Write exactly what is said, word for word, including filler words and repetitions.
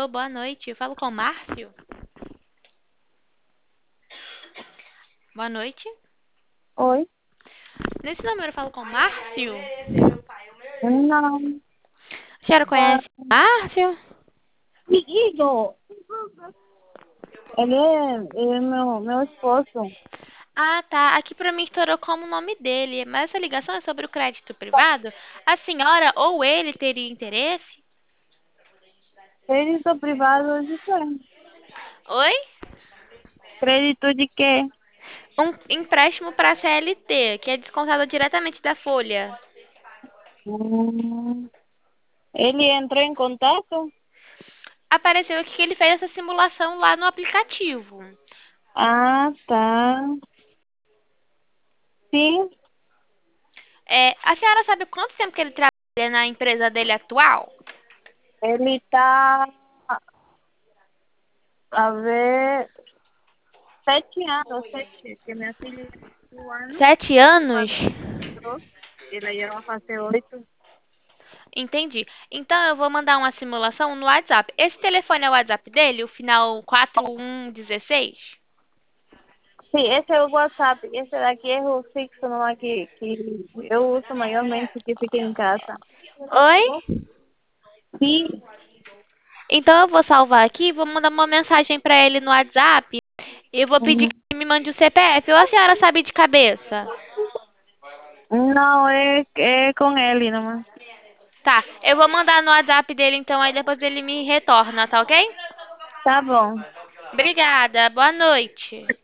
Alô, boa noite. Eu falo com o Márcio? Boa noite. Oi? Nesse número eu falo com o Márcio? Não. A senhora Ah, conhece o Márcio? Igor, ele é, ele é meu, meu esposo. Ah, tá. Aqui pra mim estourou como o nome dele. Mas essa ligação é sobre o crédito privado? A senhora ou ele teria interesse? Crédito privado de quê? Oi? Crédito de quê? Um empréstimo para C L T, que é descontado diretamente da folha. Hum, ele entrou em contato? Apareceu aqui que ele fez essa simulação lá no aplicativo. Ah, tá. Sim, É, a senhora sabe quanto tempo que ele trabalha na empresa dele atual? ele tá a ver sete anos, sete, que minha filha tem um ano, Sete anos? quatro, ela já vai fazer oito. Entendi. Então eu vou mandar uma simulação no WhatsApp. Esse telefone é o WhatsApp dele, o final quatro um um seis? Sim, esse é o WhatsApp. Esse daqui é o fixo, não é que, que eu uso maiormente que fica em casa. Oi? Sim. Então eu vou salvar aqui, vou mandar uma mensagem pra ele no WhatsApp e vou pedir Uhum. que ele me mande o C P F. Ou a senhora sabe de cabeça? Não, é, é com ele, não. Tá, eu vou mandar no WhatsApp dele então, aí depois ele me retorna, tá ok? Tá bom. Obrigada, boa noite.